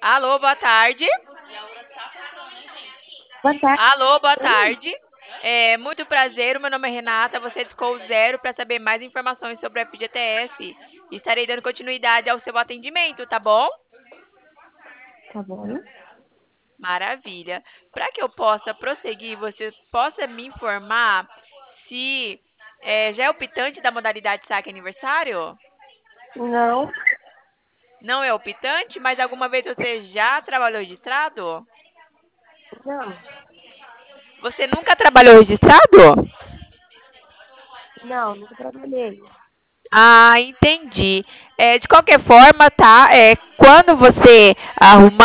Alô, boa tarde. Boa tarde. Alô, boa tarde. Muito prazer, o meu nome é Renata, você discou zero para saber mais informações sobre o FGTS. Estarei dando continuidade ao seu atendimento, tá bom? Tá bom? Maravilha. Para que eu possa prosseguir, você possa me informar se já é optante da modalidade saque aniversário? Não, Não é optante, mas alguma vez você já trabalhou registrado? não, Você nunca trabalhou registrado? não, nunca trabalhei. Ah, entendi. De qualquer forma, tá? Quando você arrumar